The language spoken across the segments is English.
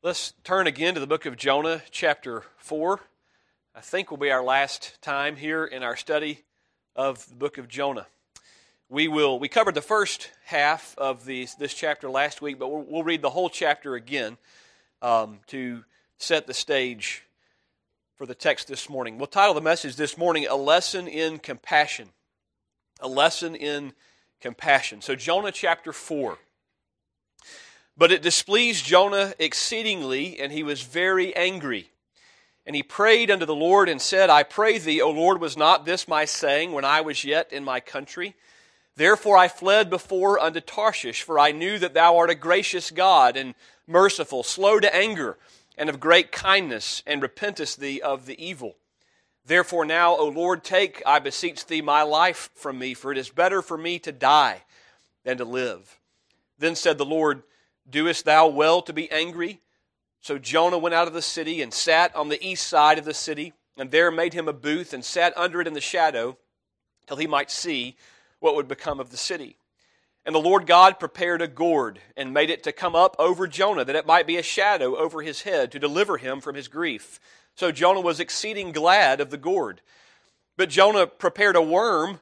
Let's turn again to the book of Jonah, chapter 4. I think will be our last time here in our study of the book of Jonah. We covered the first half of this chapter last week, but we'll read the whole chapter again to set the stage for the text this morning. We'll title the message this morning, A Lesson in Compassion. A Lesson in Compassion. So Jonah chapter 4. But it displeased Jonah exceedingly, and he was very angry. And he prayed unto the Lord and said, I pray thee, O Lord, was not this my saying when I was yet in my country? Therefore I fled before unto Tarshish, for I knew that thou art a gracious God and merciful, slow to anger, and of great kindness, and repentest thee of the evil. Therefore now, O Lord, take, I beseech thee, my life from me, for it is better for me to die than to live. Then said the Lord, Doest thou well to be angry? So Jonah went out of the city and sat on the east side of the city, and there made him a booth and sat under it in the shadow till he might see what would become of the city. And the Lord God prepared a gourd and made it to come up over Jonah, that it might be a shadow over his head to deliver him from his grief. So Jonah was exceeding glad of the gourd. But God prepared a worm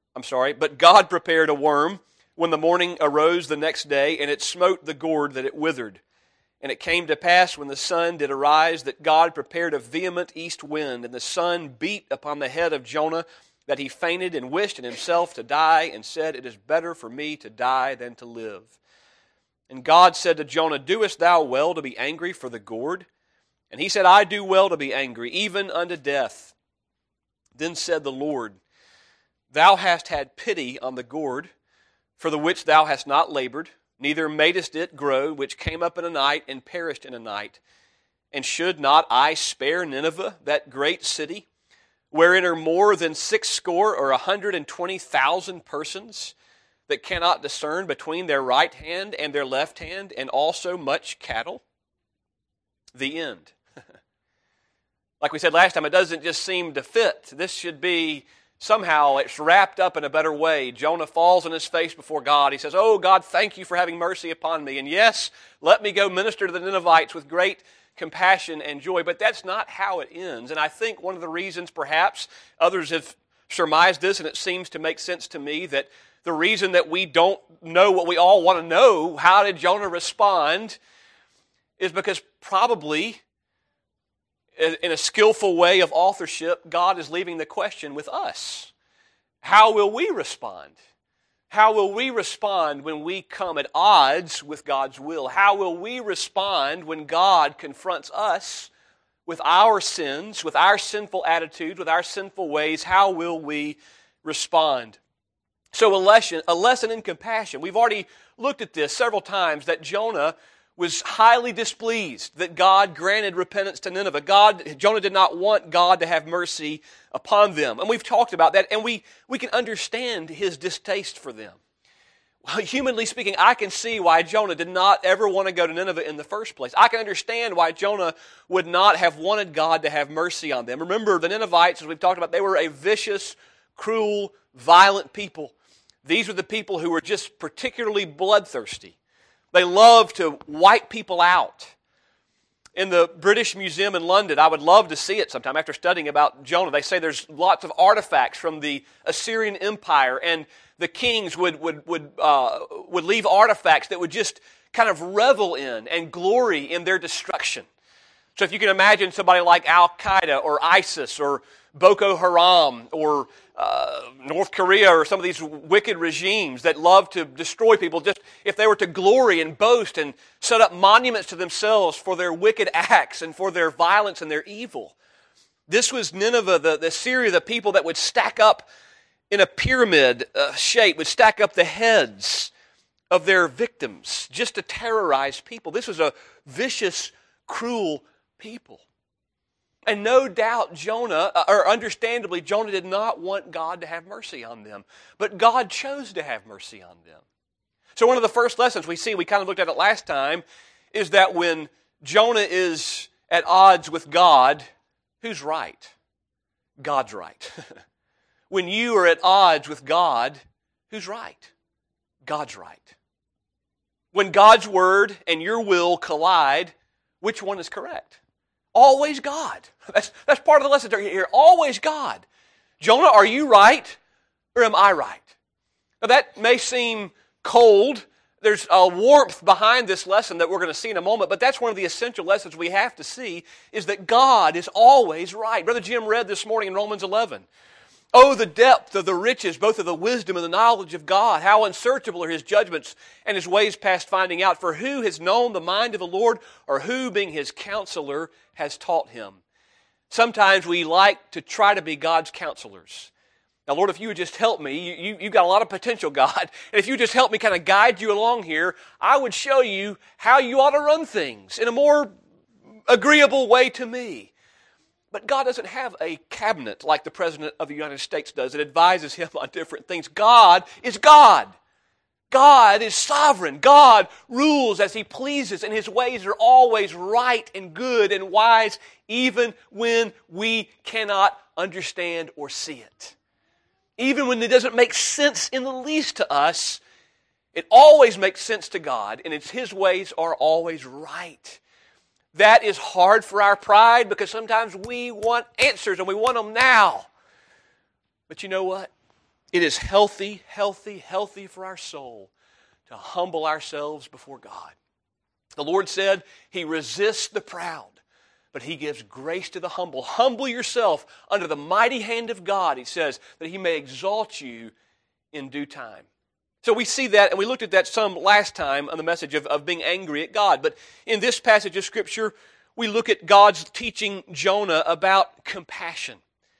when the morning arose the next day, and it smote the gourd that it withered. And it came to pass when the sun did arise that God prepared a vehement east wind, and the sun beat upon the head of Jonah, that he fainted and wished in himself to die, and said, It is better for me to die than to live. And God said to Jonah, Doest thou well to be angry for the gourd? And he said, I do well to be angry, even unto death. Then said the Lord, Thou hast had pity on the gourd, for the which thou hast not labored, neither madest it grow, which came up in a night and perished in a night. And should not I spare Nineveh, that great city, wherein are more than 60 or 120,000 persons that cannot discern between their right hand and their left hand, and also much cattle? The end. Like we said last time, it doesn't just seem to fit. This should be somehow it's wrapped up in a better way. Jonah falls on his face before God. He says, Oh, God, thank you for having mercy upon me. And yes, let me go minister to the Ninevites with great compassion and joy. But that's not how it ends. And I think one of the reasons, perhaps, others have surmised this, and it seems to make sense to me, that the reason that we don't know what we all want to know, how did Jonah respond, is because probably in a skillful way of authorship, God is leaving the question with us. How will we respond? How will we respond when we come at odds with God's will? How will we respond when God confronts us with our sins, with our sinful attitudes, with our sinful ways? How will we respond? So a lesson in compassion. We've already looked at this several times, that Jonah was highly displeased that God granted repentance to Nineveh. Jonah did not want God to have mercy upon them. And we've talked about that, and we can understand his distaste for them. Well, humanly speaking, I can see why Jonah did not ever want to go to Nineveh in the first place. I can understand why Jonah would not have wanted God to have mercy on them. Remember, the Ninevites, as we've talked about, they were a vicious, cruel, violent people. These were the people who were just particularly bloodthirsty. They love to wipe people out. In the British Museum in London, I would love to see it sometime after studying about Jonah. They say there's lots of artifacts from the Assyrian Empire, and the kings would leave artifacts that would just kind of revel in and glory in their destruction. So if you can imagine somebody like Al-Qaeda or ISIS or Boko Haram or North Korea or some of these wicked regimes that love to destroy people, just if they were to glory and boast and set up monuments to themselves for their wicked acts and for their violence and their evil. This was Nineveh, the Assyria, the people that would stack up in a pyramid shape, would stack up the heads of their victims just to terrorize people. This was a vicious, cruel people. And no doubt understandably, Jonah did not want God to have mercy on them. But God chose to have mercy on them. So one of the first lessons we see, we kind of looked at it last time, is that when Jonah is at odds with God, who's right? God's right. When you are at odds with God, who's right? God's right. When God's word and your will collide, which one is correct? Always God. That's part of the lesson here. Always God. Jonah, are you right or am I right? Now that may seem cold. There's a warmth behind this lesson that we're going to see in a moment, but that's one of the essential lessons we have to see, is that God is always right. Brother Jim read this morning in Romans 11. Oh, the depth of the riches, both of the wisdom and the knowledge of God. How unsearchable are His judgments and His ways past finding out. For who has known the mind of the Lord, or who, being His counselor, has taught Him? Sometimes we like to try to be God's counselors. Now, Lord, if you would just help me, you've got a lot of potential, God. And if you just help me kind of guide you along here, I would show you how you ought to run things in a more agreeable way to me. But God doesn't have a cabinet like the President of the United States does that advises Him on different things. God is God. God is sovereign. God rules as He pleases, and His ways are always right and good and wise, even when we cannot understand or see it. Even when it doesn't make sense in the least to us, it always makes sense to God, and His ways are always right. That is hard for our pride, because sometimes we want answers and we want them now. But you know what? It is healthy for our soul to humble ourselves before God. The Lord said He resists the proud, but He gives grace to the humble. Humble yourself under the mighty hand of God, He says, that He may exalt you in due time. So we see that, and we looked at that some last time on the message of being angry at God. But in this passage of Scripture, we look at God's teaching Jonah about compassion.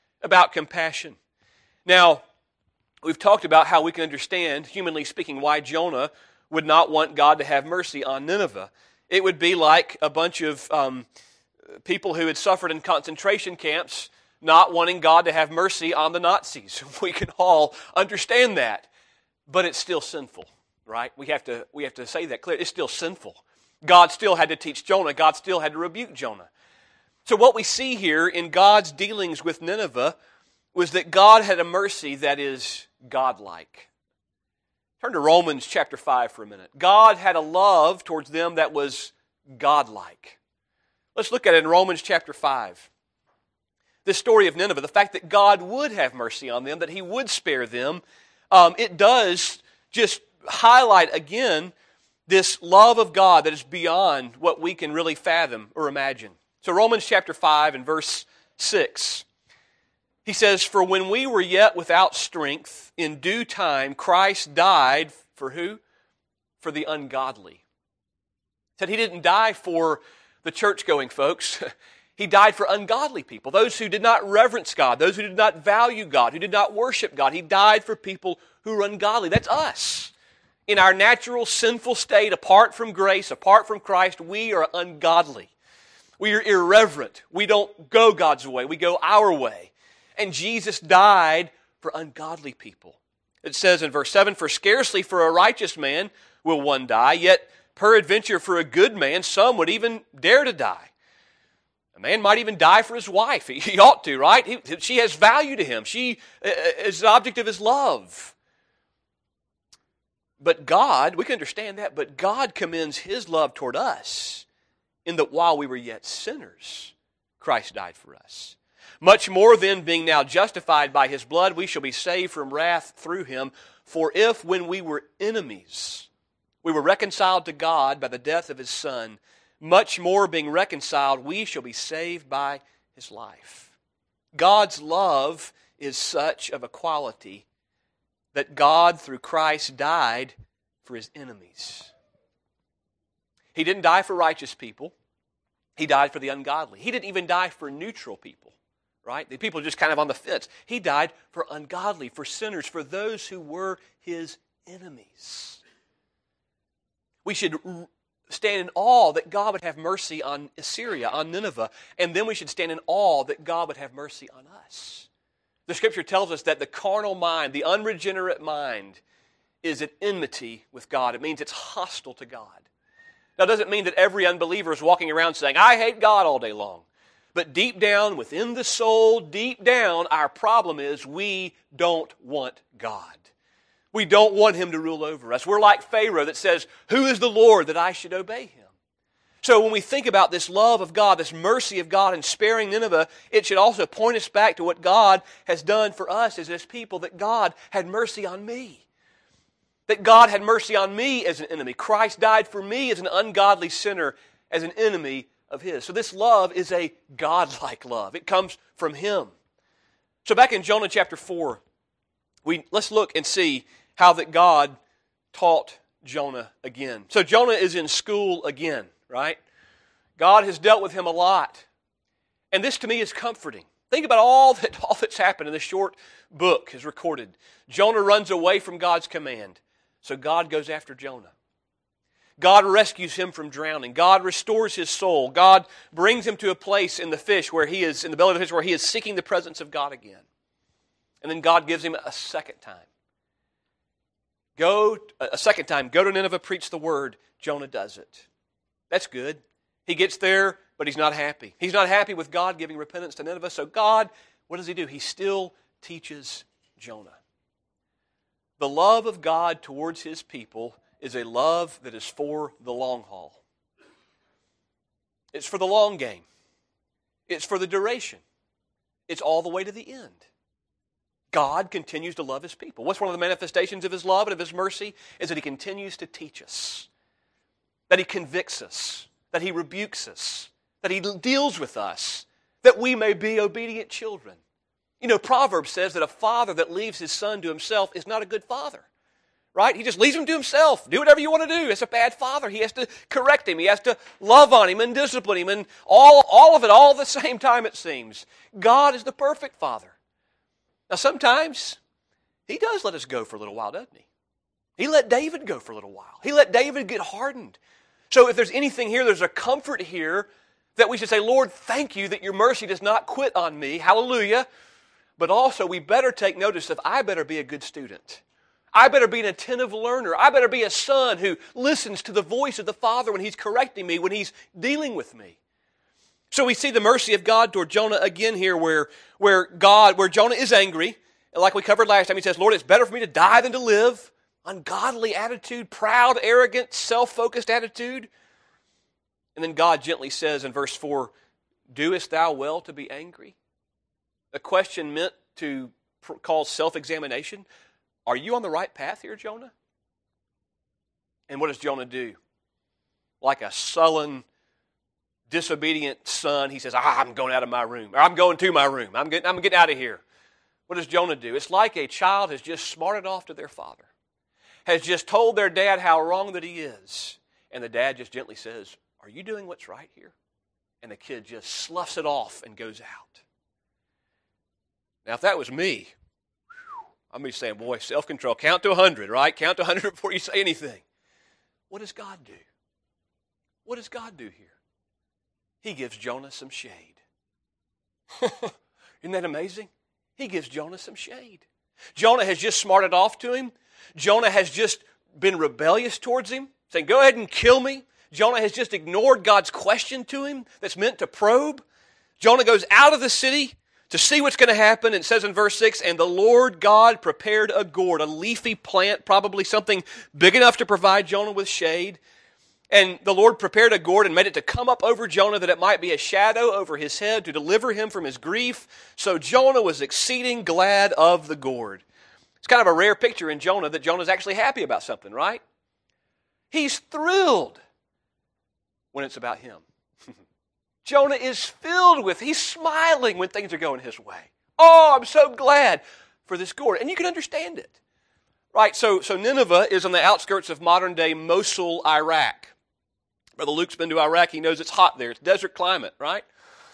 Now, we've talked about how we can understand, humanly speaking, why Jonah would not want God to have mercy on Nineveh. It would be like a bunch of people who had suffered in concentration camps not wanting God to have mercy on the Nazis. We can all understand that. But it's still sinful, right? We have to say that clearly. It's still sinful. God still had to teach Jonah. God still had to rebuke Jonah. So what we see here in God's dealings with Nineveh was that God had a mercy that is godlike. Turn to Romans chapter 5 for a minute. God had a love towards them that was godlike. Let's look at it in Romans chapter 5. This story of Nineveh, the fact that God would have mercy on them, that He would spare them, it does just highlight again this love of God that is beyond what we can really fathom or imagine. So Romans chapter 5 and verse 6, he says, "For when we were yet without strength, in due time Christ died for who? For the ungodly." He said He didn't die for the church-going folks. He died for ungodly people, those who did not reverence God, those who did not value God, who did not worship God. He died for people who are ungodly. That's us. In our natural sinful state, apart from grace, apart from Christ, we are ungodly. We are irreverent. We don't go God's way. We go our way. And Jesus died for ungodly people. It says in verse 7, "For scarcely for a righteous man will one die, yet peradventure for a good man some would even dare to die." A man might even die for his wife. He ought to, right? She has value to him. She is the object of his love. But God, we can understand that, but God commends His love toward us in that while we were yet sinners, Christ died for us. Much more then, being now justified by His blood, we shall be saved from wrath through Him. For if when we were enemies, we were reconciled to God by the death of His Son, much more being reconciled, we shall be saved by His life. God's love is such of a quality that God, through Christ, died for His enemies. He didn't die for righteous people. He died for the ungodly. He didn't even die for neutral people, right? The people just kind of on the fence. He died for ungodly, for sinners, for those who were His enemies. We should stand in awe that God would have mercy on Assyria, on Nineveh, and then we should stand in awe that God would have mercy on us. The Scripture tells us that the carnal mind, the unregenerate mind, is at enmity with God. It means it's hostile to God. Now, it doesn't mean that every unbeliever is walking around saying, "I hate God" all day long. But deep down, within the soul, deep down, our problem is we don't want God. We don't want Him to rule over us. We're like Pharaoh that says, "Who is the Lord that I should obey Him?" So when we think about this love of God, this mercy of God in sparing Nineveh, it should also point us back to what God has done for us as His people, that God had mercy on me. That God had mercy on me as an enemy. Christ died for me as an ungodly sinner, as an enemy of His. So this love is a God-like love. It comes from Him. So back in Jonah chapter 4, let's look and see how that God taught Jonah again. So Jonah is in school again, right? God has dealt with him a lot. And this to me is comforting. Think about all that's happened in this short book is recorded. Jonah runs away from God's command. So God goes after Jonah. God rescues him from drowning. God restores his soul. God brings him to a place in the fish where he is, in the belly of the fish, where he is seeking the presence of God again. And then God gives him a second time. Go to Nineveh, preach the word. Jonah does it. That's good. He gets there, but he's not happy. He's not happy with God giving repentance to Nineveh. So God, what does He do? He still teaches Jonah. The love of God towards His people is a love that is for the long haul. It's for the long game. It's for the duration. It's all the way to the end. God continues to love His people. What's one of the manifestations of His love and of His mercy? Is that He continues to teach us. That He convicts us. That He rebukes us. That He deals with us. That we may be obedient children. You know, Proverbs says that a father that leaves his son to himself is not a good father. Right? He just leaves him to himself. Do whatever you want to do. It's a bad father. He has to correct him. He has to love on him and discipline him. And all of it all at the same time, it seems. God is the perfect father. Now sometimes He does let us go for a little while, doesn't He? He let David go for a little while. He let David get hardened. So if there's anything here, there's a comfort here that we should say, Lord, thank You that Your mercy does not quit on me. Hallelujah. But also we better take notice of I better be a good student. I better be an attentive learner. I better be a son who listens to the voice of the Father when He's correcting me, when He's dealing with me. So we see the mercy of God toward Jonah again here where Jonah is angry. And like we covered last time, he says, Lord, it's better for me to die than to live. Ungodly attitude, proud, arrogant, self-focused attitude. And then God gently says in verse 4, doest thou well to be angry? A question meant to cause self-examination. Are you on the right path here, Jonah? And what does Jonah do? Like a sullen, disobedient son, he says, I'm going out of my room. Or I'm going to my room. I'm getting out of here. What does Jonah do? It's like a child has just smarted off to their father. Has just told their dad how wrong that he is. And the dad just gently says, are you doing what's right here? And the kid just sloughs it off and goes out. Now, if that was me, I'm going to be saying, boy, self-control. Count to 100, right? Count to 100 before you say anything. What does God do? What does God do here? He gives Jonah some shade. Isn't that amazing? He gives Jonah some shade. Jonah has just smarted off to him. Jonah has just been rebellious towards him, saying, go ahead and kill me. Jonah has just ignored God's question to him that's meant to probe. Jonah goes out of the city to see what's going to happen. It says in verse 6, and the Lord God prepared a gourd, a leafy plant, probably something big enough to provide Jonah with shade. And the Lord prepared a gourd and made it to come up over Jonah that it might be a shadow over his head to deliver him from his grief. So Jonah was exceeding glad of the gourd. It's kind of a rare picture in Jonah that Jonah's actually happy about something, right? He's thrilled when it's about him. Jonah is filled with, he's smiling when things are going his way. Oh, I'm so glad for this gourd. And you can understand it. Right, so Nineveh is on the outskirts of modern-day Mosul, Iraq. Brother Luke's been to Iraq. He knows it's hot there. It's desert climate, right?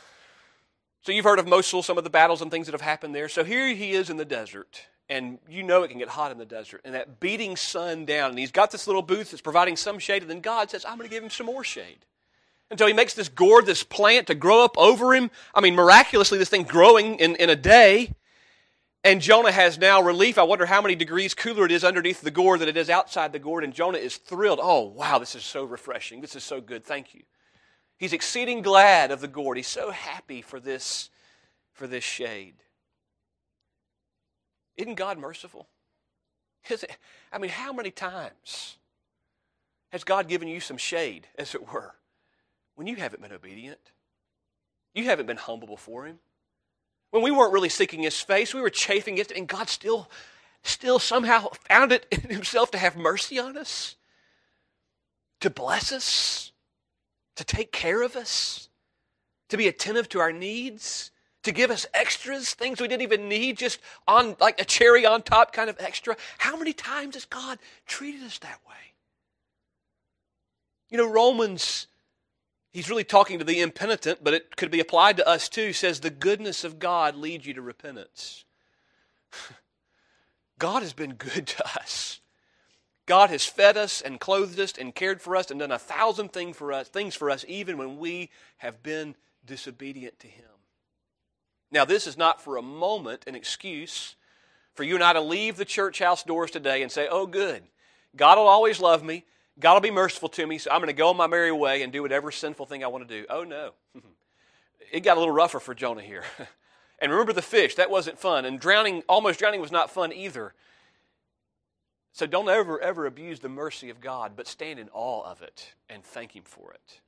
So you've heard of Mosul, some of the battles and things that have happened there. So here he is in the desert, and you know it can get hot in the desert, and that beating sun down, and he's got this little booth that's providing some shade, and then God says, I'm going to give him some more shade. And so he makes this gourd, this plant, to grow up over him. I mean, miraculously, this thing growing in a day. And Jonah has now relief. I wonder how many degrees cooler it is underneath the gourd than it is outside the gourd. And Jonah is thrilled. Oh, wow, this is so refreshing. This is so good. Thank you. He's exceeding glad of the gourd. He's so happy for this shade. Isn't God merciful? I mean, how many times has God given you some shade, as it were? when you haven't been obedient. You haven't been humble before Him. When we weren't really seeking His face, we were chafing against it, and God still somehow found it in Himself to have mercy on us, to bless us, to take care of us, to be attentive to our needs, to give us extras, things we didn't even need, just on like a cherry on top kind of extra. How many times has God treated us that way? You know, Romans, he's really talking to the impenitent, but it could be applied to us too, says the goodness of God leads you to repentance. God has been good to us. God has fed us and clothed us and cared for us and done 1,000 things for us, even when we have been disobedient to Him. Now, this is not for a moment an excuse for you and I to leave the church house doors today and say, oh, good, God will always love me, God will be merciful to me, so I'm going to go on my merry way and do whatever sinful thing I want to do. Oh, no. It got a little rougher for Jonah here. And remember the fish, that wasn't fun. And almost drowning was not fun either. So don't ever abuse the mercy of God, but stand in awe of it and thank Him for it.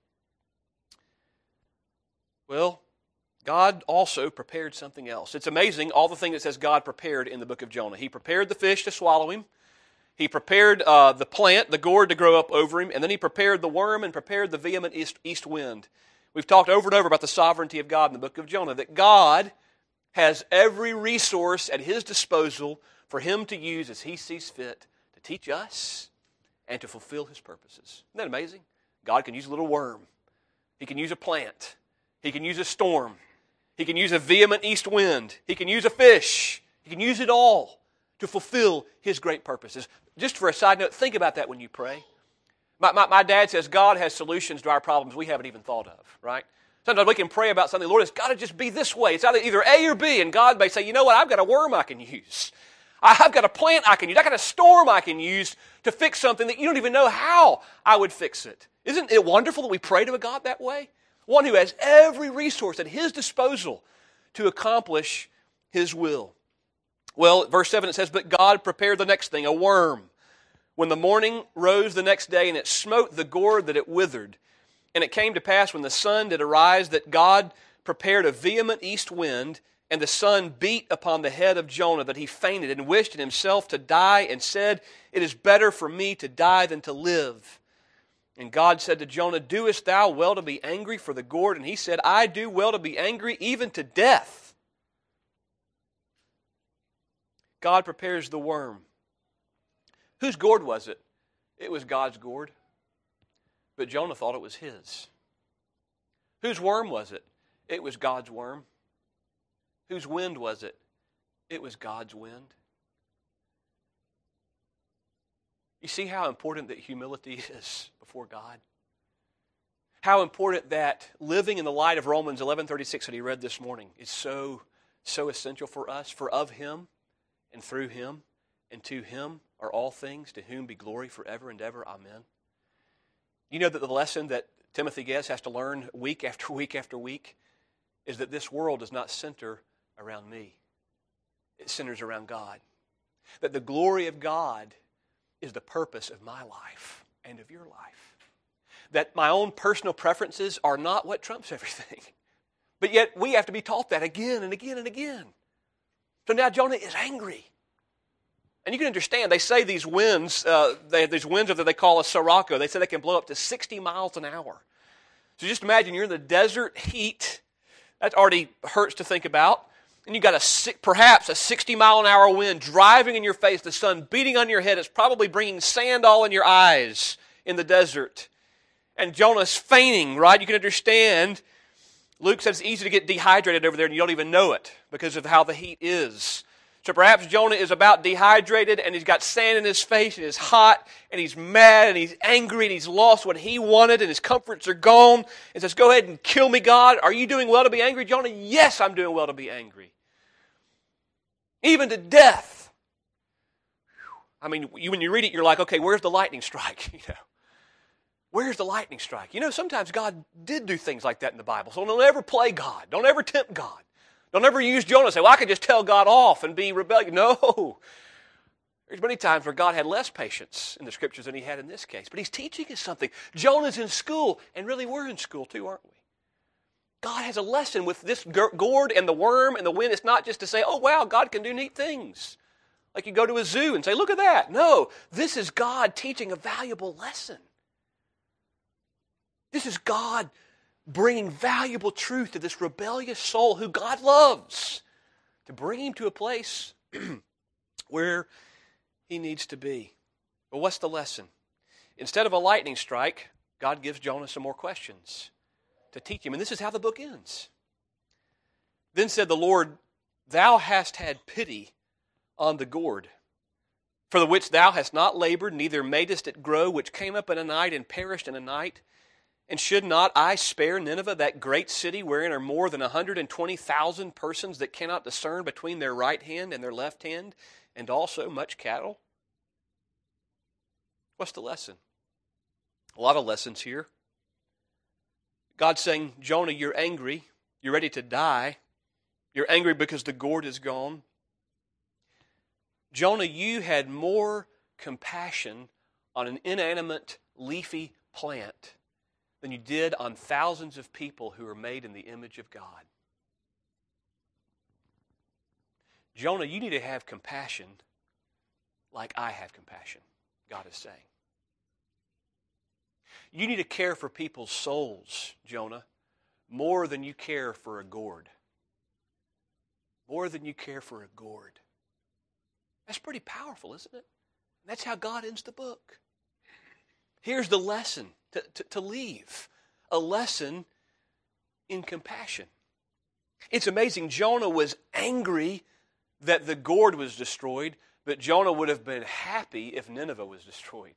Well, God also prepared something else. It's amazing, all the things that says God prepared in the book of Jonah. He prepared the fish to swallow him. He prepared the plant, the gourd, to grow up over him. And then He prepared the worm and prepared the vehement east wind. We've talked over and over about the sovereignty of God in the book of Jonah, that God has every resource at His disposal for Him to use as He sees fit to teach us and to fulfill His purposes. Isn't that amazing? God can use a little worm. He can use a plant. He can use a storm. He can use a vehement east wind. He can use a fish. He can use it all to fulfill His great purposes. Just for a side note, think about that when you pray. My dad says God has solutions to our problems we haven't even thought of, right? Sometimes we can pray about something, Lord, it's got to just be this way. It's either A or B, and God may say, you know what, I've got a worm I can use. I've got a plant I can use. I've got a storm I can use to fix something that you don't even know how I would fix it. Isn't it wonderful that we pray to a God that way? One who has every resource at His disposal to accomplish His will. Well, verse 7 it says, but God prepared the next thing, a worm. When the morning rose the next day, and it smote the gourd that it withered. And it came to pass when the sun did arise that God prepared a vehement east wind, and the sun beat upon the head of Jonah, that he fainted and wished in himself to die, and said, it is better for me to die than to live. And God said to Jonah, doest thou well to be angry for the gourd? And he said, I do well to be angry, even to death. God prepares the worm. Whose gourd was it? It was God's gourd. But Jonah thought it was his. Whose worm was it? It was God's worm. Whose wind was it? It was God's wind. You see how important that humility is before God? How important that living in the light of Romans 11:36 that he read this morning is so essential for us. For of Him and through Him and to Him are all things, to whom be glory forever and ever. Amen. You know that the lesson that Timothy Guess has to learn week after week after week is that this world does not center around me. It centers around God. That the glory of God is the purpose of my life and of your life. That my own personal preferences are not what trumps everything. But yet we have to be taught that again and again and again. So now Jonah is angry. And you can understand, they say these winds, these winds that they call a sirocco, they say they can blow up to 60 miles an hour. So just imagine you're in the desert heat. That already hurts to think about. And you've got perhaps a 60-mile-an-hour wind driving in your face, the sun beating on your head. It's probably bringing sand all in your eyes in the desert. And Jonah's fainting, right? You can understand. Luke says it's easy to get dehydrated over there and you don't even know it because of how the heat is. So perhaps Jonah is about dehydrated and he's got sand in his face and it's hot and he's mad and he's angry and he's lost what he wanted and his comforts are gone and says, go ahead and kill me, God. Are you doing well to be angry, Jonah? Yes, I'm doing well to be angry. Even to death. I mean, when you read it, you're like, okay, where's the lightning strike? Where's the lightning strike? Sometimes God did do things like that in the Bible. So don't ever play God. Don't ever tempt God. Don't ever use Jonah and say, well, I can just tell God off and be rebellious. No. There's many times where God had less patience in the Scriptures than he had in this case. But he's teaching us something. Jonah's in school, and really we're in school too, aren't we? God has a lesson with this gourd and the worm and the wind. It's not just to say, oh, wow, God can do neat things. Like you go to a zoo and say, look at that. No, this is God teaching a valuable lesson. This is God bringing valuable truth to this rebellious soul who God loves, to bring him to a place where he needs to be. Well, what's the lesson? Instead of a lightning strike, God gives Jonah some more questions to teach him. And this is how the book ends. Then said the Lord, thou hast had pity on the gourd, for the which thou hast not labored, neither madest it grow, which came up in a night and perished in a night. And should not I spare Nineveh, that great city, wherein are more than 120,000 persons that cannot discern between their right hand and their left hand, and also much cattle? What's the lesson? A lot of lessons here. God's saying, Jonah, you're angry. You're ready to die. You're angry because the gourd is gone. Jonah, you had more compassion on an inanimate, leafy plant than you did on thousands of people who are made in the image of God. Jonah, you need to have compassion like I have compassion, God is saying. You need to care for people's souls, Jonah, more than you care for a gourd. More than you care for a gourd. That's pretty powerful, isn't it? That's how God ends the book. Here's the lesson to leave. A lesson in compassion. It's amazing. Jonah was angry that the gourd was destroyed, but Jonah would have been happy if Nineveh was destroyed.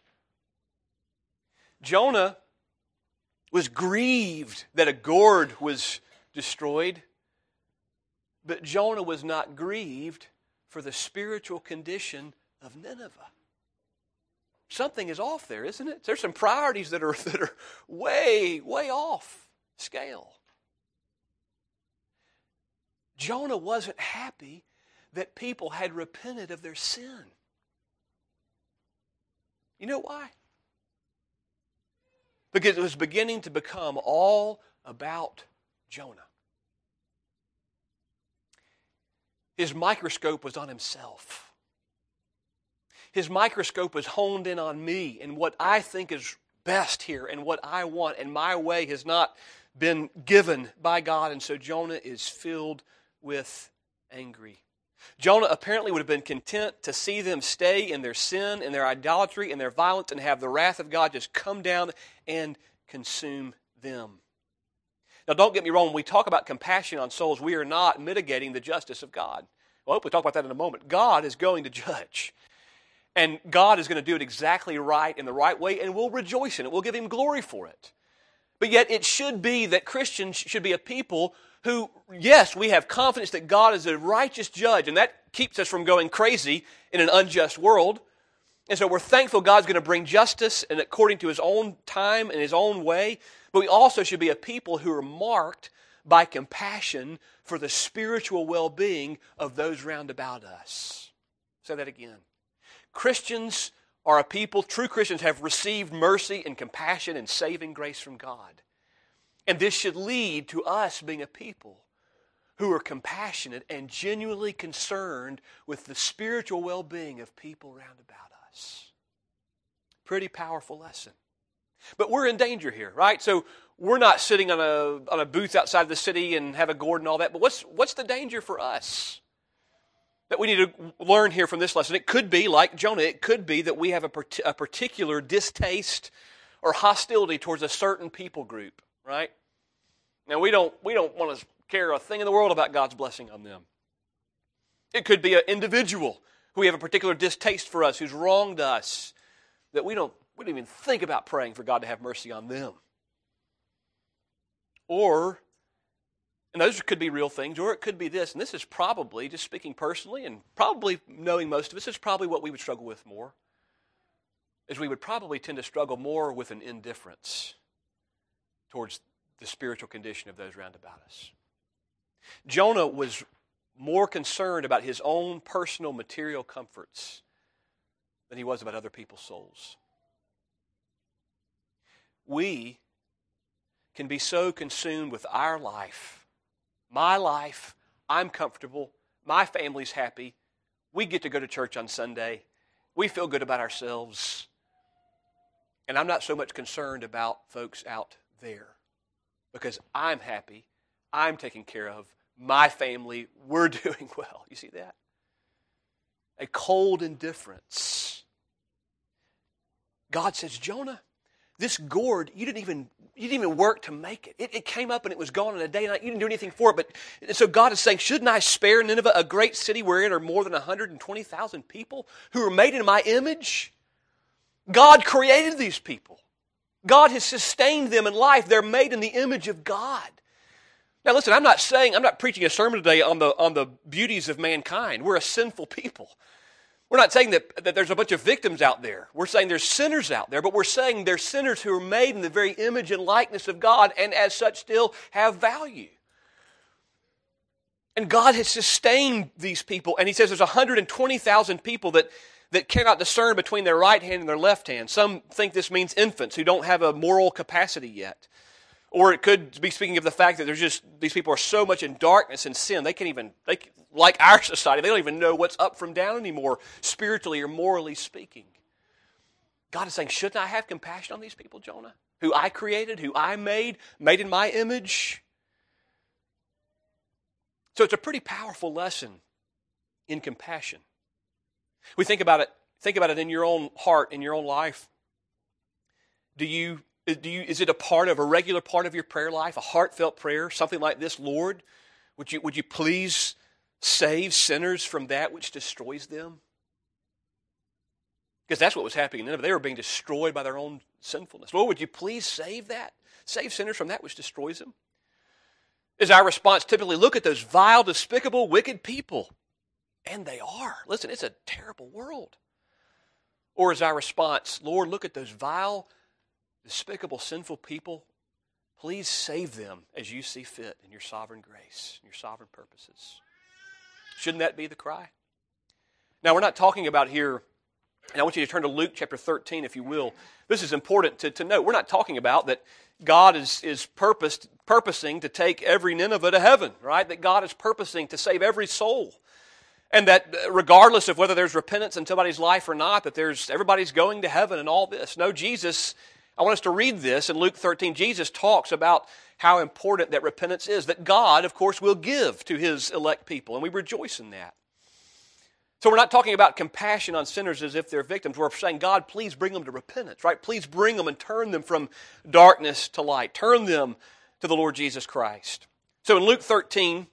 Jonah was grieved that a gourd was destroyed, but Jonah was not grieved for the spiritual condition of Nineveh. Something is off there, isn't it? There's some priorities that are way off scale. Jonah wasn't happy that people had repented of their sin. You know why? Because it was beginning to become all about Jonah. His microscope was on himself. His microscope was honed in on me and what I think is best here and what I want, and my way has not been given by God, and so Jonah is filled with anger. Jonah apparently would have been content to see them stay in their sin, in their idolatry, in their violence, and have the wrath of God just come down and consume them. Now, don't get me wrong, when we talk about compassion on souls, we are not mitigating the justice of God. Well, I hope we talk about that in a moment. God is going to judge. And God is going to do it exactly right in the right way, and we'll rejoice in it. We'll give Him glory for it. But yet it should be that Christians should be a people who, yes, we have confidence that God is a righteous judge, and that keeps us from going crazy in an unjust world. And so we're thankful God's going to bring justice and according to His own time and His own way. But we also should be a people who are marked by compassion for the spiritual well-being of those round about us. Say that again. Christians are a people, true Christians have received mercy and compassion and saving grace from God. And this should lead to us being a people who are compassionate and genuinely concerned with the spiritual well-being of people round about us. Pretty powerful lesson. But we're in danger here, right? So we're not sitting on a booth outside the city and have a gourd and all that. But what's the danger for us that we need to learn here from this lesson? It could be, like Jonah, it could be that we have a particular distaste or hostility towards a certain people group, right? Now, we don't want to care a thing in the world about God's blessing on them. It could be an individual who we have a particular distaste for us, who's wronged us, that we don't even think about praying for God to have mercy on them. Or, and those could be real things, or it could be this, and this is probably, just speaking personally, and probably knowing most of us, is probably what we would struggle with more, is we would probably tend to struggle more with an indifference towards the spiritual condition of those round about us. Jonah was more concerned about his own personal material comforts than he was about other people's souls. We can be so consumed with our life. My life, I'm comfortable, my family's happy, we get to go to church on Sunday, we feel good about ourselves, and I'm not so much concerned about folks out there because I'm happy, I'm taken care of, my family, we're doing well. You see that? A cold indifference. God says, Jonah, this gourd, you didn't even work to make it. It came up and it was gone in a day and night. You didn't do anything for it. And so God is saying, shouldn't I spare Nineveh, a great city wherein are more than 120,000 people who are made in my image? God created these people. God has sustained them in life. They're made in the image of God. Now listen, I'm not preaching a sermon today on the beauties of mankind. We're a sinful people. We're not saying that there's a bunch of victims out there. We're saying there's sinners out there, but we're saying there's sinners who are made in the very image and likeness of God and as such still have value. And God has sustained these people, and he says there's 120,000 people that cannot discern between their right hand and their left hand. Some think this means infants who don't have a moral capacity yet. Or it could be speaking of the fact that these people are so much in darkness and sin, like our society, they don't even know what's up from down anymore, spiritually or morally speaking. God is saying, shouldn't I have compassion on these people, Jonah? Who I created, who I made in my image? So it's a pretty powerful lesson in compassion. We think about it in your own heart, in your own life. Is it a regular part of your prayer life, a heartfelt prayer, something like this? Lord, would you please save sinners from that which destroys them? Because that's what was happening in Nineveh. They were being destroyed by their own sinfulness. Lord, would you please save that? Save sinners from that which destroys them? Is our response typically, look at those vile, despicable, wicked people? And they are. Listen, it's a terrible world. Or is our response, Lord, look at those vile, despicable, sinful people, please save them as you see fit in your sovereign grace, your sovereign purposes. Shouldn't that be the cry? Now, we're not talking about here, and I want you to turn to Luke chapter 13, if you will. This is important to note. We're not talking about that God is purposing to take every Nineveh to heaven, right? That God is purposing to save every soul. And that regardless of whether there's repentance in somebody's life or not, that everybody's going to heaven and all this. No, Jesus, I want us to read this in Luke 13. Jesus talks about how important that repentance is, that God, of course, will give to his elect people, and we rejoice in that. So we're not talking about compassion on sinners as if they're victims. We're saying, God, please bring them to repentance, right? Please bring them and turn them from darkness to light. Turn them to the Lord Jesus Christ. So in Luke 13,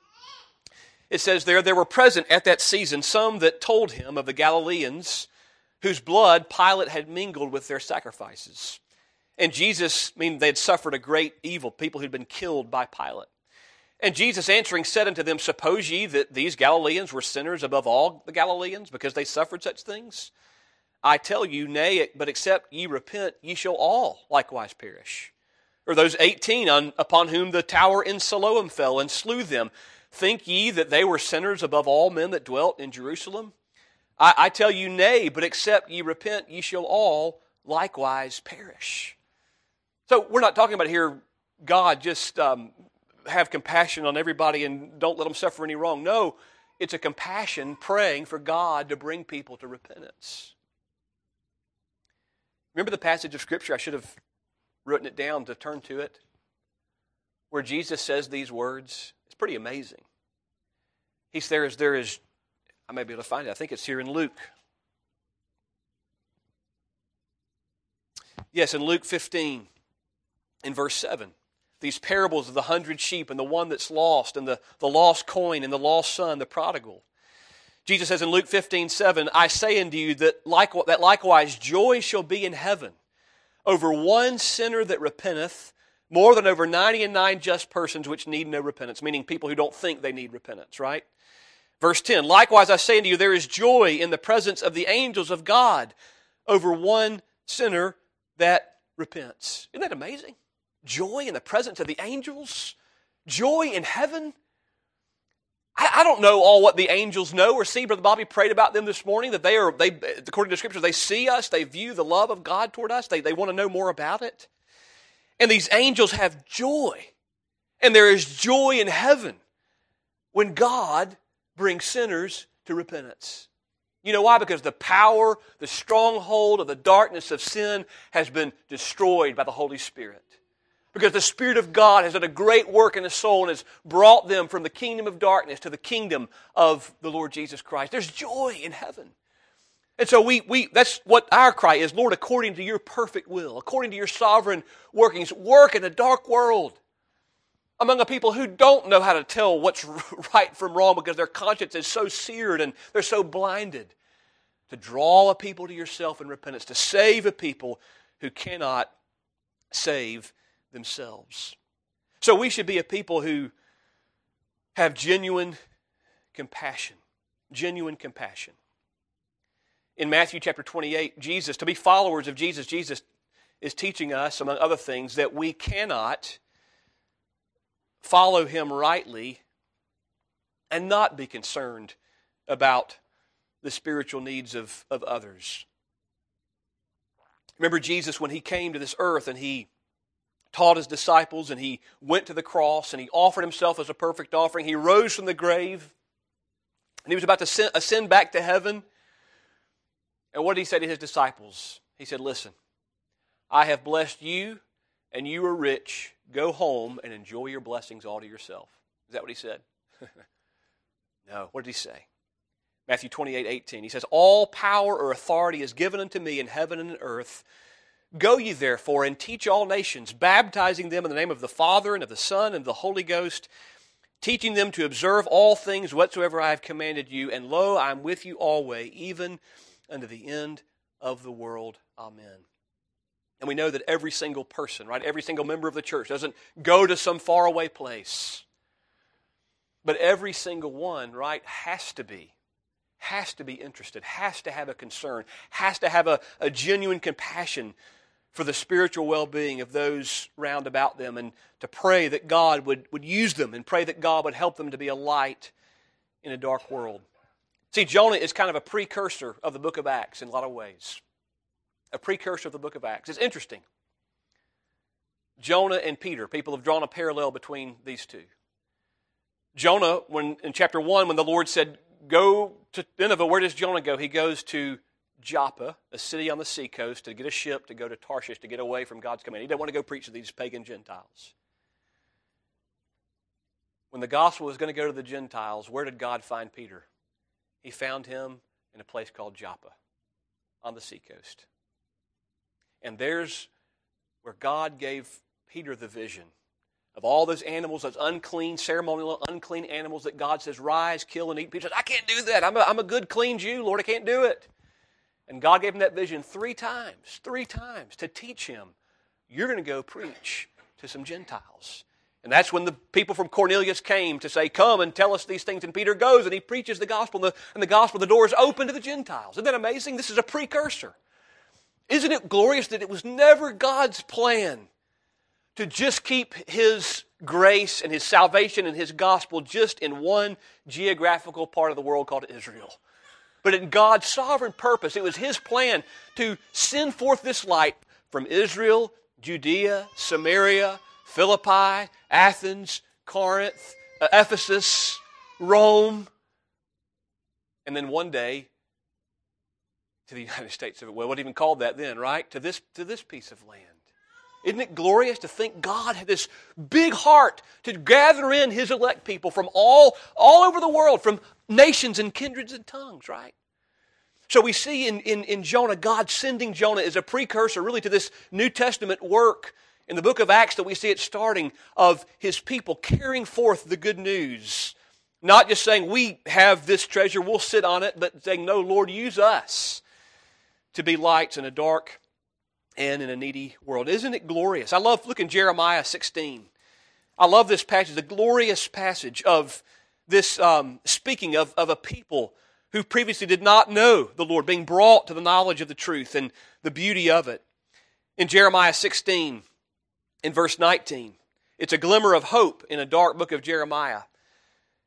it says there were present at that season some that told him of the Galileans whose blood Pilate had mingled with their sacrifices. And Jesus, they had suffered a great evil, people who'd been killed by Pilate. And Jesus answering said unto them, suppose ye that these Galileans were sinners above all the Galileans, because they suffered such things? I tell you, nay, but except ye repent, ye shall all likewise perish. Or those 18 upon whom the tower in Siloam fell and slew them, think ye that they were sinners above all men that dwelt in Jerusalem? I tell you, nay, but except ye repent, ye shall all likewise perish. So we're not talking about here, God, just have compassion on everybody and don't let them suffer any wrong. No, it's a compassion praying for God to bring people to repentance. Remember the passage of Scripture? I should have written it down to turn to it, where Jesus says these words. It's pretty amazing. There is, I may be able to find it. I think it's here in Luke. Yes, in Luke 15, in verse 7. These parables of the 100 sheep and the one that's lost and the lost coin and the lost son, the prodigal. Jesus says in Luke 15:7, I say unto you that likewise joy shall be in heaven over one sinner that repenteth, more than over 99 just persons which need no repentance, meaning people who don't think they need repentance, right? Verse 10, likewise I say unto you, there is joy in the presence of the angels of God over one sinner that repents. Isn't that amazing? Joy in the presence of the angels? Joy in heaven? I don't know all what the angels know or see. Brother Bobby prayed about them this morning, that they according to Scripture, they see us, they view the love of God toward us, they want to know more about it. And these angels have joy. And there is joy in heaven when God brings sinners to repentance. You know why? Because the power, the stronghold of the darkness of sin has been destroyed by the Holy Spirit. Because the Spirit of God has done a great work in the soul and has brought them from the kingdom of darkness to the kingdom of the Lord Jesus Christ. There's joy in heaven. And so that's what our cry is. Lord, according to your perfect will, according to your sovereign workings, work in a dark world among a people who don't know how to tell what's right from wrong because their conscience is so seared and they're so blinded. To draw a people to yourself in repentance, to save a people who cannot save themselves. So we should be a people who have genuine compassion. Genuine compassion. In Matthew chapter 28, to be followers of Jesus, Jesus is teaching us, among other things, that we cannot follow Him rightly and not be concerned about the spiritual needs of others. Remember Jesus when He came to this earth and He taught His disciples and He went to the cross and He offered Himself as a perfect offering. He rose from the grave and He was about to ascend back to heaven. And what did He say to His disciples? He said, listen, I have blessed you and you are rich. Go home and enjoy your blessings all to yourself. Is that what He said? No. What did He say? Matthew 28:18. He says, all power or authority is given unto me in heaven and in earth. Go ye therefore and teach all nations, baptizing them in the name of the Father and of the Son and of the Holy Ghost, teaching them to observe all things whatsoever I have commanded you. And lo, I am with you always, even unto the end of the world. Amen. And we know that every single person, right, every single member of the church doesn't go to some faraway place. But every single one, right, has to be interested, has to have a concern, has to have a genuine compassion for the spiritual well-being of those round about them, and to pray that God would use them and pray that God would help them to be a light in a dark world. See, Jonah is kind of a precursor of the book of Acts in a lot of ways. A precursor of the book of Acts. It's interesting. Jonah and Peter, people have drawn a parallel between these two. Jonah, in chapter 1, when the Lord said, go to Nineveh, where does Jonah go? He goes to Joppa, a city on the seacoast, to get a ship to go to Tarshish to get away from God's command. He didn't want to go preach to these pagan Gentiles. When the gospel was going to go to the Gentiles, where did God find Peter? He found him in a place called Joppa on the seacoast. And there's where God gave Peter the vision of all those animals, those unclean, ceremonial, unclean animals that God says, rise, kill, and eat. Peter says, I can't do that. I'm a good, clean Jew. Lord, I can't do it. And God gave him that vision three times to teach him, you're going to go preach to some Gentiles. And that's when the people from Cornelius came to say, come and tell us these things. And Peter goes and he preaches the gospel. And the gospel, the door is open to the Gentiles. Isn't that amazing? This is a precursor. Isn't it glorious that it was never God's plan to just keep His grace and His salvation and His gospel just in one geographical part of the world called Israel? But in God's sovereign purpose, it was His plan to send forth this light from Israel, Judea, Samaria, Philippi, Athens, Corinth, Ephesus, Rome, and then one day to the United States of it. Well, what even called that then, right? To this piece of land. Isn't it glorious to think God had this big heart to gather in His elect people from all over the world, from nations and kindreds and tongues, right? So we see in Jonah, God sending Jonah is a precursor really to this New Testament work in the book of Acts that we see it starting of His people carrying forth the good news. Not just saying, we have this treasure, we'll sit on it, but saying, no, Lord, use us to be lights in a dark and in a needy world. Isn't it glorious? I love, look in Jeremiah 16. I love this passage, the glorious passage of this speaking of a people who previously did not know the Lord, being brought to the knowledge of the truth and the beauty of it. In Jeremiah 16, in verse 19, it's a glimmer of hope in a dark book of Jeremiah.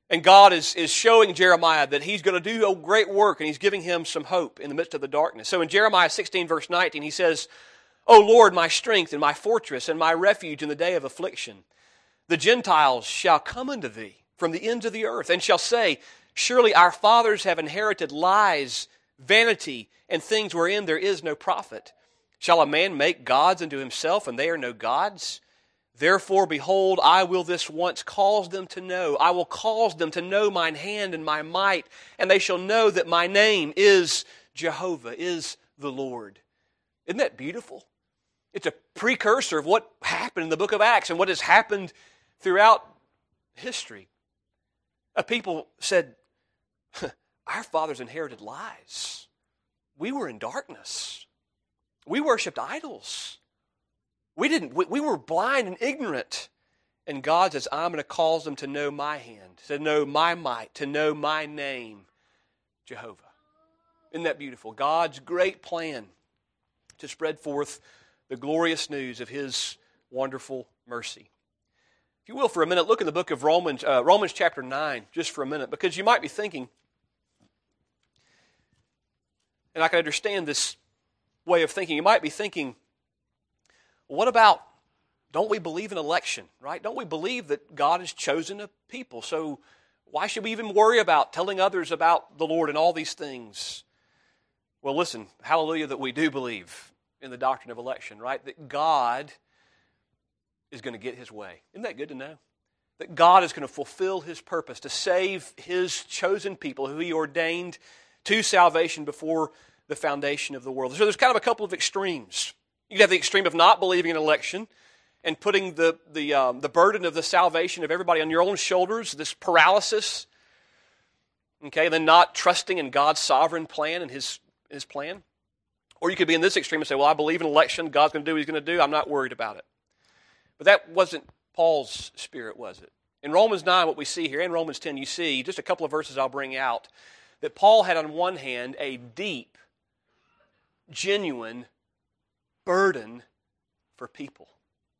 And God is showing Jeremiah that He's going to do a great work, and He's giving him some hope in the midst of the darkness. So in Jeremiah 16, verse 19, He says, O Lord, my strength and my fortress and my refuge in the day of affliction, the Gentiles shall come unto Thee from the ends of the earth, and shall say, Surely our fathers have inherited lies, vanity, and things wherein there is no profit. Shall a man make gods unto himself, and they are no gods? Therefore, behold, I will this once cause them to know. I will cause them to know mine hand and my might, and they shall know that my name is Jehovah, is the Lord. Isn't that beautiful? It's a precursor of what happened in the book of Acts and what has happened throughout history. A people said, our fathers inherited lies. We were in darkness. We worshipped idols. We were blind and ignorant. And God says, I'm going to cause them to know my hand, to know my might, to know my name, Jehovah. Isn't that beautiful? God's great plan to spread forth the glorious news of His wonderful mercy. If you will, for a minute, look in the book of Romans, Romans chapter 9, just for a minute, because you might be thinking, and I can understand this way of thinking, you might be thinking, what about, don't we believe in election, right? Don't we believe that God has chosen a people? So why should we even worry about telling others about the Lord and all these things? Well, listen, hallelujah that we do believe in the doctrine of election, right? That God is going to get His way. Isn't that good to know? That God is going to fulfill His purpose to save His chosen people who He ordained to salvation before the foundation of the world. So there's kind of a couple of extremes. You can have the extreme of not believing in election and putting the burden of the salvation of everybody on your own shoulders, this paralysis, okay, and then not trusting in God's sovereign plan and His plan. Or you could be in this extreme and say, well, I believe in election, God's going to do what He's going to do, I'm not worried about it. But that wasn't Paul's spirit, was it? In Romans 9, what we see here, and Romans 10, you see, just a couple of verses I'll bring out, that Paul had on one hand a deep, genuine burden for people.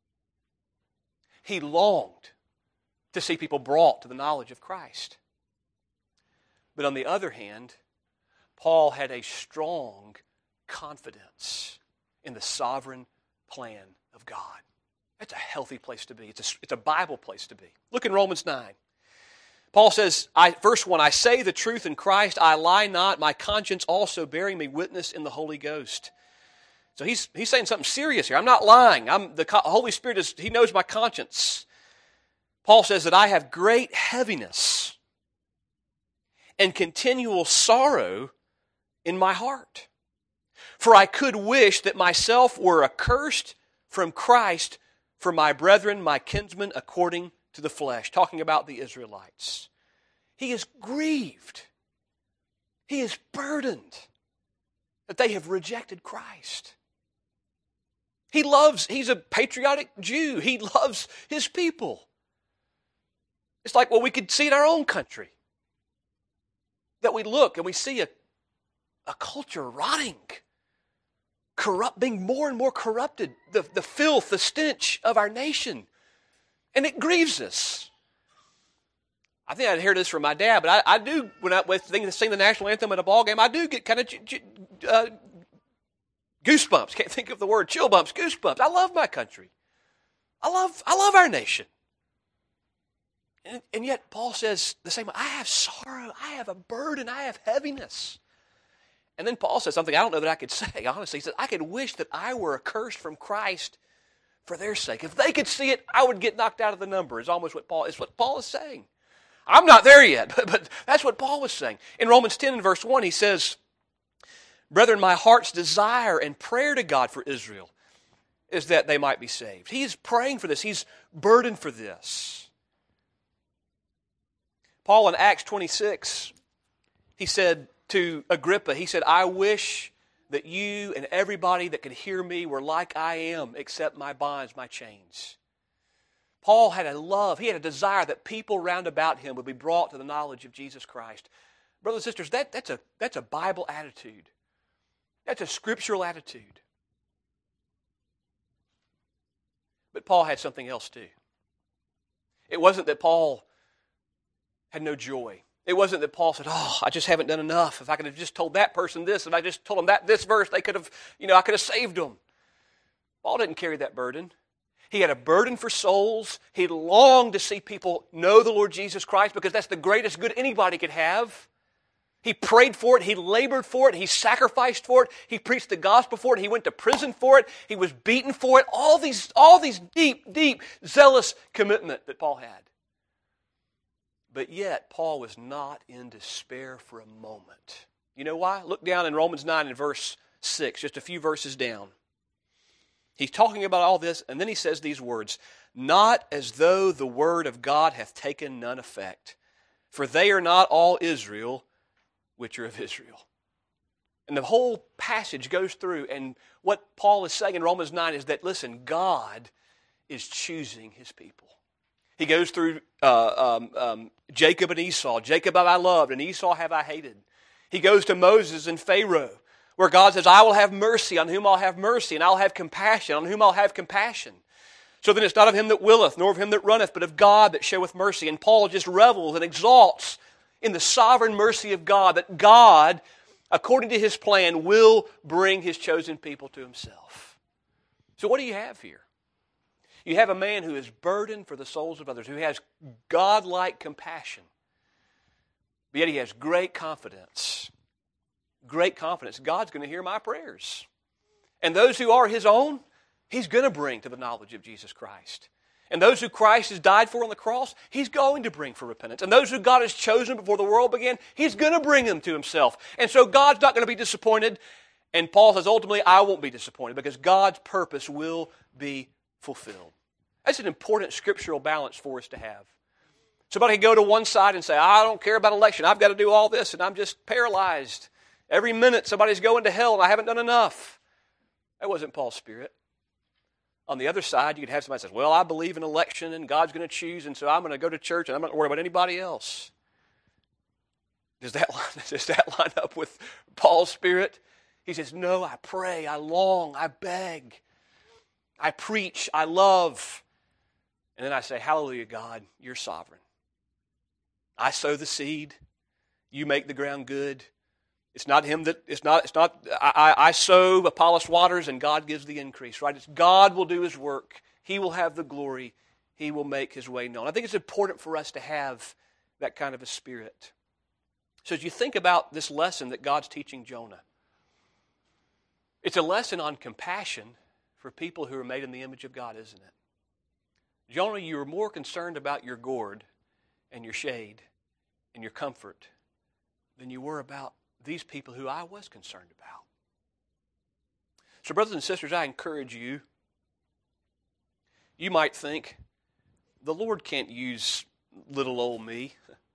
He longed to see people brought to the knowledge of Christ. But on the other hand, Paul had a strong confidence in the sovereign plan of God. That's a healthy place to be. It's a Bible place to be. Look in Romans 9. Paul says, verse 1, I say the truth in Christ, I lie not, my conscience also bearing me witness in the Holy Ghost. So he's saying something serious here. I'm not lying. The Holy Spirit He knows my conscience. Paul says that I have great heaviness and continual sorrow in my heart. For I could wish that myself were accursed from Christ for my brethren, my kinsmen, according to the flesh. Talking about the Israelites. He is grieved. He is burdened that they have rejected Christ. He's a patriotic Jew. He loves his people. It's like what we could see in our own country. That we look and we see a culture rotting, being more and more corrupted, the filth, the stench of our nation. And it grieves us. I think I'd hear this from my dad, but I do, when I sing the national anthem at a ball game, I do get kind of goosebumps. Can't think of the word. Chill bumps, goosebumps. I love my country. I love our nation. And yet Paul says the same way, I have sorrow, I have a burden, I have heaviness. And then Paul says something I don't know that I could say, honestly. He said, I could wish that I were accursed from Christ for their sake. If they could see it, I would get knocked out of the number, is almost what Paul is saying. I'm not there yet, but that's what Paul was saying. In Romans 10 and verse 1, he says, Brethren, my heart's desire and prayer to God for Israel is that they might be saved. He is praying for this. He's burdened for this. Paul in Acts 26, he said to Agrippa, he said, I wish that you and everybody that could hear me were like I am, except my bonds, my chains. Paul had a love, he had a desire that people round about him would be brought to the knowledge of Jesus Christ. Brothers and sisters, that's a Bible attitude. That's a scriptural attitude. But Paul had something else too. It wasn't that Paul had no joy. It wasn't that Paul said, oh, I just haven't done enough. If I could have just told that person this, if I just told them this verse, they could have, I could have saved them. Paul didn't carry that burden. He had a burden for souls. He longed to see people know the Lord Jesus Christ because that's the greatest good anybody could have. He prayed for it. He labored for it. He sacrificed for it. He preached the gospel for it. He went to prison for it. He was beaten for it. All these deep, zealous commitment that Paul had. But yet, Paul was not in despair for a moment. You know why? Look down in Romans 9 and verse 6, just a few verses down. He's talking about all this, and then he says these words, not as though the word of God hath taken none effect, for they are not all Israel which are of Israel. And the whole passage goes through, and what Paul is saying in Romans 9 is that, listen, God is choosing His people. He goes through Jacob and Esau. Jacob have I loved, and Esau have I hated. He goes to Moses and Pharaoh, where God says, I will have mercy on whom I'll have mercy, and I'll have compassion on whom I'll have compassion. So then it's not of him that willeth, nor of him that runneth, but of God that showeth mercy. And Paul just revels and exalts in the sovereign mercy of God, that God, according to His plan, will bring His chosen people to Himself. So what do you have here? You have a man who is burdened for the souls of others, who has God-like compassion, but yet he has great confidence. Great confidence. God's going to hear my prayers. And those who are His own, He's going to bring to the knowledge of Jesus Christ. And those who Christ has died for on the cross, He's going to bring for repentance. And those who God has chosen before the world began, He's going to bring them to Himself. And so God's not going to be disappointed. And Paul says, ultimately, I won't be disappointed because God's purpose will be fulfilled. That's an important scriptural balance for us to have. Somebody can go to one side and say, I don't care about election. I've got to do all this, and I'm just paralyzed. Every minute somebody's going to hell, and I haven't done enough. That wasn't Paul's spirit. On the other side, you could have somebody say, well, I believe in election, and God's going to choose, and so I'm going to go to church, and I'm not going to worry about anybody else. Does that line up with Paul's spirit? He says, no, I pray, I long, I beg, I preach, I love. And then I say, hallelujah, God, you're sovereign. I sow the seed. You make the ground good. I sow, Apollos waters, and God gives the increase, right? It's God will do His work. He will have the glory. He will make His way known. I think it's important for us to have that kind of a spirit. So as you think about this lesson that God's teaching Jonah, it's a lesson on compassion for people who are made in the image of God, isn't it? Jonah, you were more concerned about your gourd and your shade and your comfort than you were about these people who I was concerned about. So brothers and sisters, I encourage you. You might think, the Lord can't use little old me.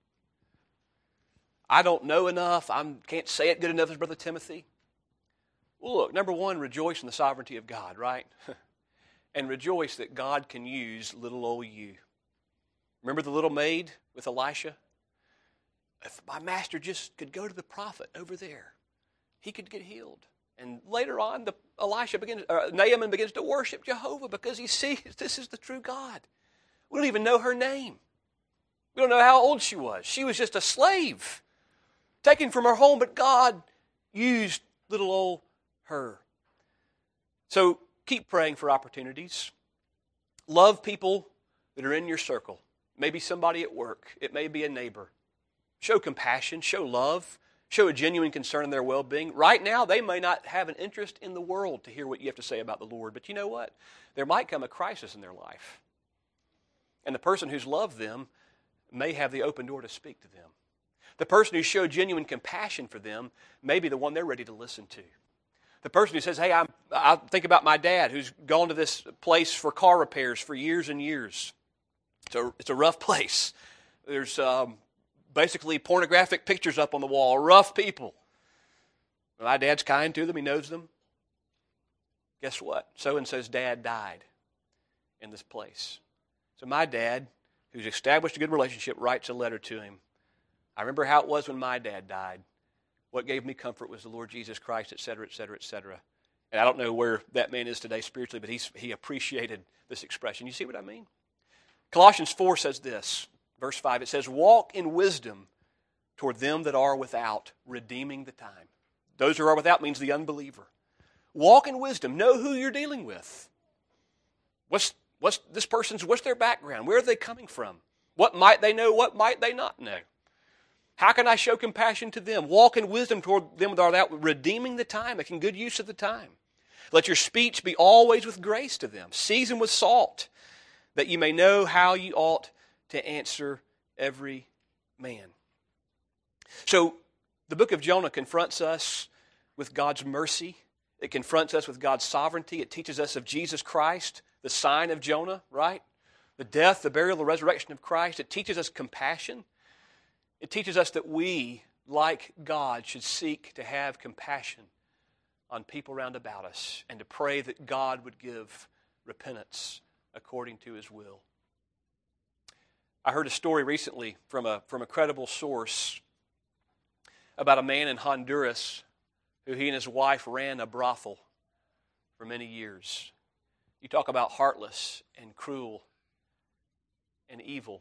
I don't know enough. I can't say it good enough as Brother Timothy. Well, look, number one, rejoice in the sovereignty of God, right? And rejoice that God can use little old you. Remember the little maid with Elisha? If my master just could go to the prophet over there, he could get healed. And later on, Naaman begins to worship Jehovah because he sees this is the true God. We don't even know her name. We don't know how old she was. She was just a slave, taken from her home, but God used little old her. So keep praying for opportunities. Love people that are in your circle. Maybe somebody at work. It may be a neighbor. Show compassion. Show love. Show a genuine concern in their well-being. Right now, they may not have an interest in the world to hear what you have to say about the Lord. But you know what? There might come a crisis in their life. And the person who's loved them may have the open door to speak to them. The person who showed genuine compassion for them may be the one they're ready to listen to. The person who says, hey, I think about my dad who's gone to this place for car repairs for years and years. It's a rough place. There's basically pornographic pictures up on the wall, rough people. My dad's kind to them, he knows them. Guess what? So-and-so's dad died in this place. So my dad, who's established a good relationship, writes a letter to him. I remember how it was when my dad died. What gave me comfort was the Lord Jesus Christ, et cetera, et cetera, et cetera. And I don't know where that man is today spiritually, but he appreciated this expression. You see what I mean? Colossians 4 says this, Verse 5, it says, walk in wisdom toward them that are without, redeeming the time. Those who are without means the unbeliever. Walk in wisdom. Know who you're dealing with. What's their background? Where are they coming from? What might they know? What might they not know? How can I show compassion to them? Walk in wisdom toward them that are without, redeeming the time, making good use of the time. Let your speech be always with grace to them, seasoned with salt, that you may know how you ought to answer every man. So the book of Jonah confronts us with God's mercy. It confronts us with God's sovereignty. It teaches us of Jesus Christ, the sign of Jonah, right? The death, the burial, the resurrection of Christ. It teaches us compassion. It teaches us that we, like God, should seek to have compassion on people round about us and to pray that God would give repentance according to His will. I heard a story recently from a credible source about a man in Honduras who he and his wife ran a brothel for many years. You talk about heartless and cruel and evil.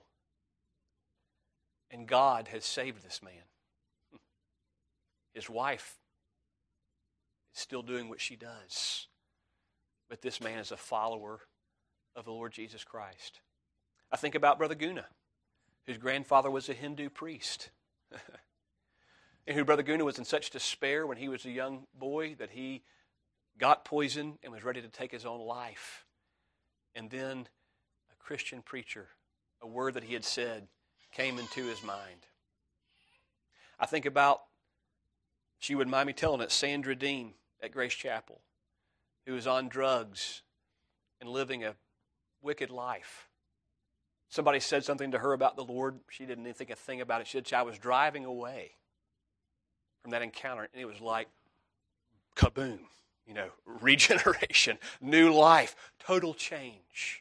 And God has saved this man. His wife is still doing what she does. But this man is a follower of the Lord Jesus Christ. I think about Brother Guna, whose grandfather was a Hindu priest. And who Brother Guna was in such despair when he was a young boy that he got poisoned and was ready to take his own life. And then a Christian preacher, a word that he had said, came into his mind. I think about, she would mind me telling it, Sandra Dean at Grace Chapel, who was on drugs and living a wicked life. Somebody said something to her about the Lord. She didn't even think a thing about it. She said, I was driving away from that encounter, and it was like kaboom, regeneration, new life, total change.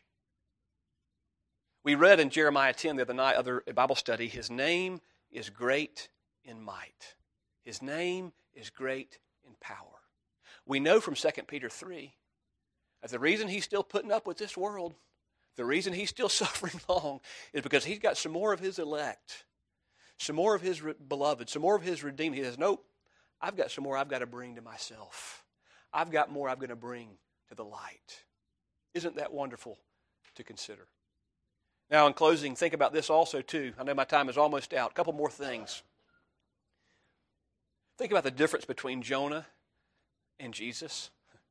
We read in Jeremiah 10 the other night, other Bible study, His name is great in might. His name is great in power. We know from 2 Peter 3 that the reason He's still putting up with this world, the reason He's still suffering long, is because He's got some more of His elect, some more of His beloved, some more of His redeemed. He says, nope, I've got some more I've got to bring to myself. I've got more I'm going to bring to the light. Isn't that wonderful to consider? Now, in closing, think about this also, too. I know my time is almost out. A couple more things. Think about the difference between Jonah and Jesus.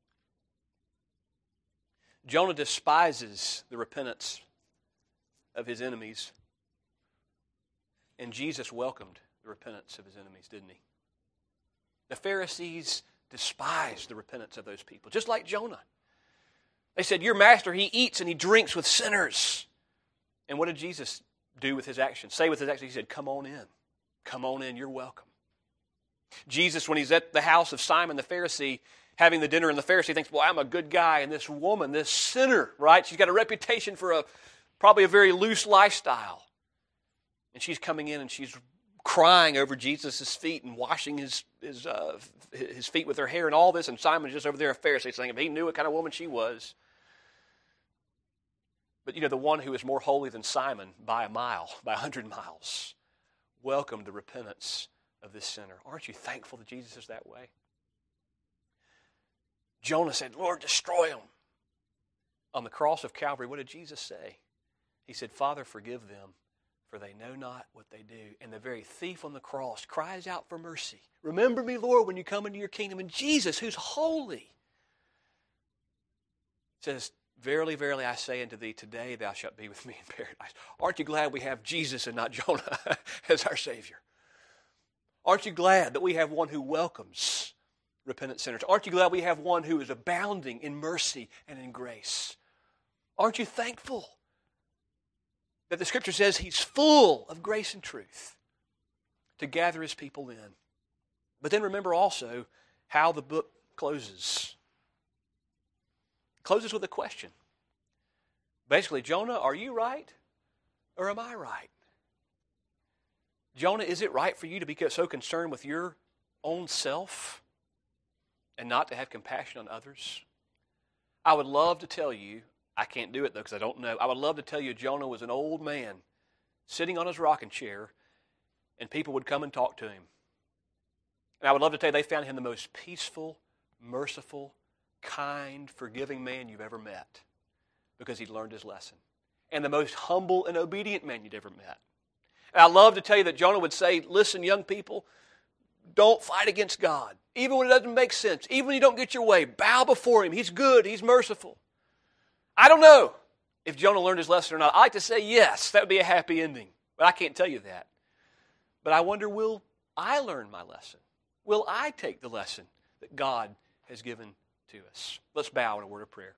Jonah despises the repentance of his enemies, and Jesus welcomed the repentance of His enemies, didn't He? The Pharisees despised the repentance of those people, just like Jonah. They said, your master, he eats and he drinks with sinners. And what did Jesus do with His actions? Say with His actions, He said, come on in. Come on in, you're welcome. Jesus, when He's at the house of Simon the Pharisee, having the dinner, and the Pharisee thinks, well, I'm a good guy, and this woman, this sinner, right? She's got a reputation for probably a very loose lifestyle. And she's coming in and she's crying over Jesus' feet and washing his feet with her hair and all this, and Simon's just over there, a Pharisee, saying if he knew what kind of woman she was. But the one who is more holy than Simon by a mile, by 100 miles, welcomed the repentance of this sinner. Aren't you thankful that Jesus is that way? Jonah said, Lord, destroy them. On the cross of Calvary, what did Jesus say? He said, Father, forgive them, for they know not what they do. And the very thief on the cross cries out for mercy. Remember me, Lord, when you come into your kingdom. And Jesus, who's holy, says, verily, verily, I say unto thee, today thou shalt be with me in paradise. Aren't you glad we have Jesus and not Jonah as our Savior? Aren't you glad that we have one who welcomes repentant sinners? Aren't you glad we have one who is abounding in mercy and in grace? Aren't you thankful that the Scripture says He's full of grace and truth to gather His people in? But then remember also how the book closes. It closes with a question. Basically, Jonah, are you right or am I right? Jonah, is it right for you to be so concerned with your own self and not to have compassion on others? I would love to tell you, I can't do it though because I don't know. I would love to tell you Jonah was an old man sitting on his rocking chair, and people would come and talk to him. And I would love to tell you they found him the most peaceful, merciful, kind, forgiving man you've ever met because he'd learned his lesson. And the most humble and obedient man you'd ever met. And I love to tell you that Jonah would say, listen, young people, don't fight against God. Even when it doesn't make sense, even when you don't get your way, bow before him. He's good. He's merciful. I don't know if Jonah learned his lesson or not. I like to say yes, that would be a happy ending. But I can't tell you that. But I wonder, will I learn my lesson? Will I take the lesson that God has given to us? Let's bow in a word of prayer.